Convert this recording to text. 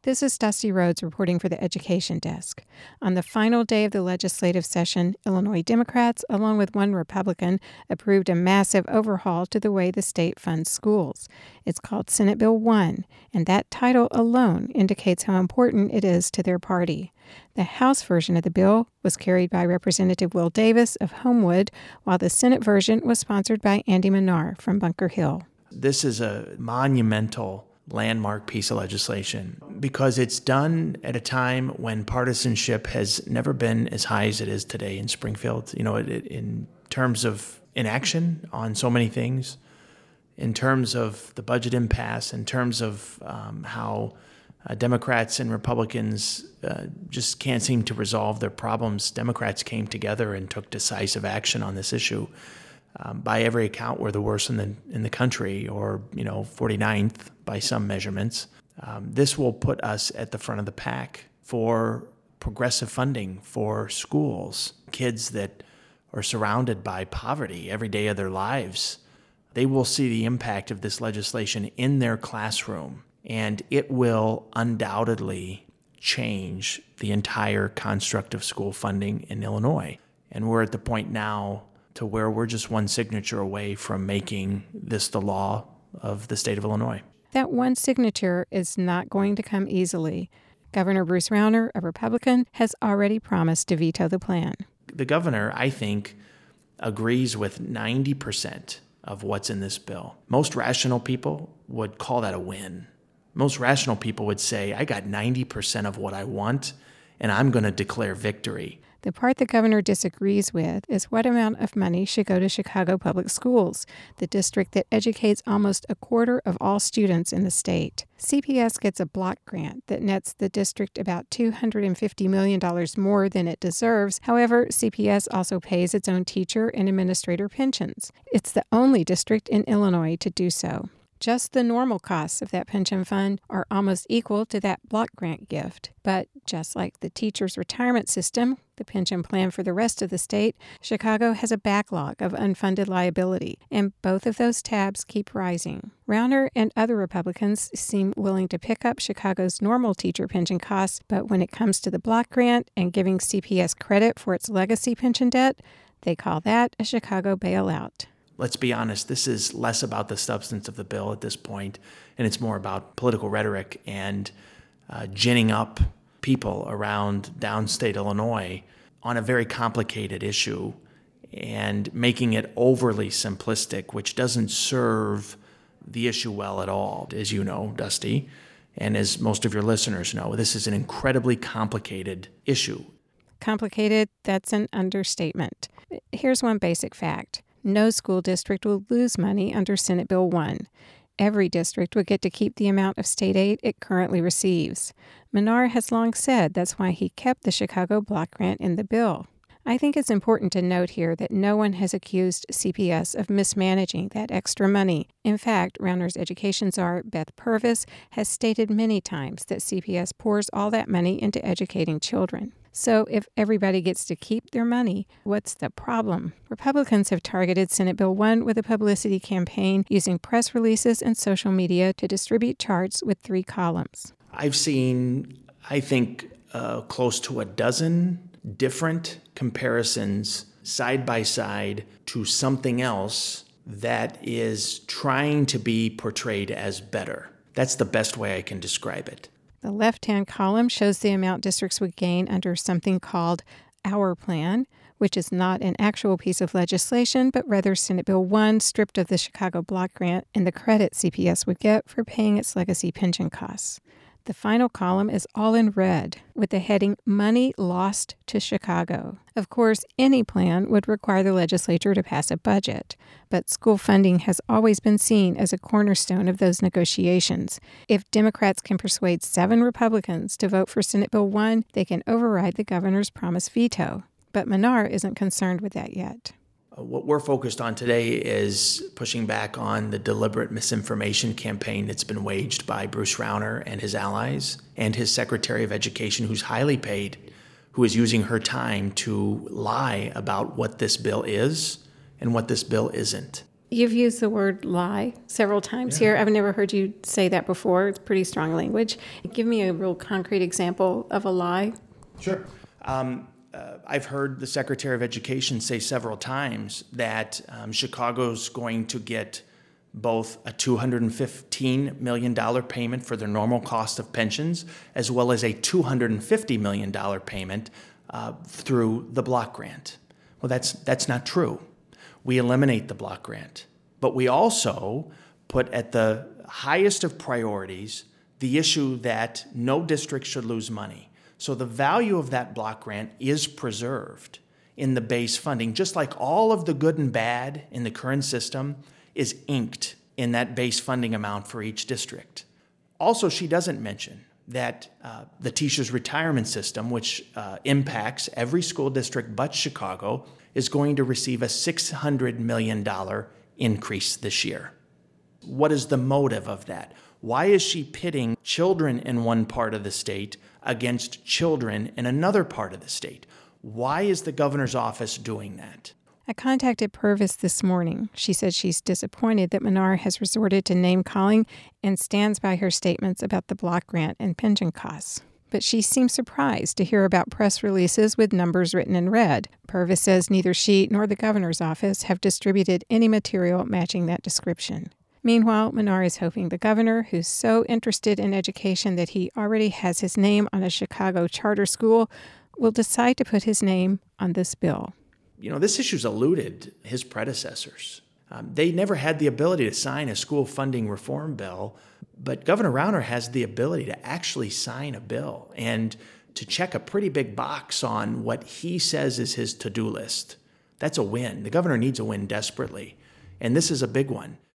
This is Dusty Rhodes reporting for the Education Desk. On the final day of the legislative session, Illinois Democrats, along with one Republican, approved a massive overhaul to the way the state funds schools. It's called Senate Bill 1, and that title alone indicates how important it is to their party. The House version of the bill was carried by Representative Will Davis of Homewood, while the Senate version was sponsored by Andy Manar from Bunker Hill. This is a monumental landmark piece of legislation because it's done at a time when partisanship has never been as high as it is today in Springfield. In terms of inaction on so many things, in terms of the budget impasse, in terms of how Democrats and Republicans just can't seem to resolve their problems. Democrats came together and took decisive action on this issue. By every account, we're the worst in the country, or 49th by some measurements. This will put us at the front of the pack for progressive funding for schools. Kids that are surrounded by poverty every day of their lives, they will see the impact of this legislation in their classroom, and it will undoubtedly change the entire construct of school funding in Illinois. And we're at the point now to where we're just one signature away from making this the law of the state of Illinois. That one signature is not going to come easily. Governor Bruce Rauner, a Republican, has already promised to veto the plan. The governor, I think, agrees with 90% of what's in this bill. Most rational people would call that a win. Most rational people would say, I got 90% of what I want, and I'm going to declare victory. The part the governor disagrees with is what amount of money should go to Chicago Public Schools, the district that educates almost a quarter of all students in the state. CPS gets a block grant that nets the district about $250 million more than it deserves. However, CPS also pays its own teacher and administrator pensions. It's the only district in Illinois to do so. Just the normal costs of that pension fund are almost equal to that block grant gift. But just like the teacher's retirement system, the pension plan for the rest of the state, Chicago has a backlog of unfunded liability, and both of those tabs keep rising. Rauner and other Republicans seem willing to pick up Chicago's normal teacher pension costs, but when it comes to the block grant and giving CPS credit for its legacy pension debt, they call that a Chicago bailout. Let's be honest, this is less about the substance of the bill at this point, and it's more about political rhetoric and ginning up people around downstate Illinois on a very complicated issue and making it overly simplistic, which doesn't serve the issue well at all. As you know, Dusty, and as most of your listeners know, this is an incredibly complicated issue. Complicated, that's an understatement. Here's one basic fact. No school district will lose money under Senate Bill 1. Every district would get to keep the amount of state aid it currently receives. Manar has long said that's why he kept the Chicago block grant in the bill. I think it's important to note here that no one has accused CPS of mismanaging that extra money. In fact, Rauner's education czar, Beth Purvis, has stated many times that CPS pours all that money into educating children. So if everybody gets to keep their money, what's the problem? Republicans have targeted Senate Bill 1 with a publicity campaign using press releases and social media to distribute charts with 3 columns. I've seen, I think, close to a dozen different comparisons side by side to something else that is trying to be portrayed as better. That's the best way I can describe it. The left-hand column shows the amount districts would gain under something called Our Plan, which is not an actual piece of legislation, but rather Senate Bill 1 stripped of the Chicago block grant and the credit CPS would get for paying its legacy pension costs. The final column is all in red, with the heading Money Lost to Chicago. Of course, any plan would require the legislature to pass a budget, but school funding has always been seen as a cornerstone of those negotiations. If Democrats can persuade 7 Republicans to vote for Senate Bill 1, they can override the governor's promised veto. But Manar isn't concerned with that yet. What we're focused on today is pushing back on the deliberate misinformation campaign that's been waged by Bruce Rauner and his allies and his Secretary of Education, who's highly paid, who is using her time to lie about what this bill is and what this bill isn't. You've used the word lie several times here. I've never heard you say that before. It's pretty strong language. Give me a real concrete example of a lie. Sure. I've heard the Secretary of Education say several times that Chicago's going to get both a $215 million payment for their normal cost of pensions, as well as a $250 million payment through the block grant. Well, that's not true. We eliminate the block grant, but we also put at the highest of priorities the issue that no district should lose money. So the value of that block grant is preserved in the base funding, just like all of the good and bad in the current system is inked in that base funding amount for each district. Also, she doesn't mention that the teacher's retirement system, which impacts every school district but Chicago, is going to receive a $600 million increase this year. What is the motive of that? Why is she pitting children in one part of the state against children in another part of the state? Why is the governor's office doing that? I contacted Purvis this morning. She said she's disappointed that Menard has resorted to name-calling and stands by her statements about the block grant and pension costs. But she seems surprised to hear about press releases with numbers written in red. Purvis says neither she nor the governor's office have distributed any material matching that description. Meanwhile, Menard is hoping the governor, who's so interested in education that he already has his name on a Chicago charter school, will decide to put his name on this bill. You know, this issue's eluded his predecessors. They never had the ability to sign a school funding reform bill, but Governor Rauner has the ability to actually sign a bill and to check a pretty big box on what he says is his to-do list. That's a win. The governor needs a win desperately, and this is a big one.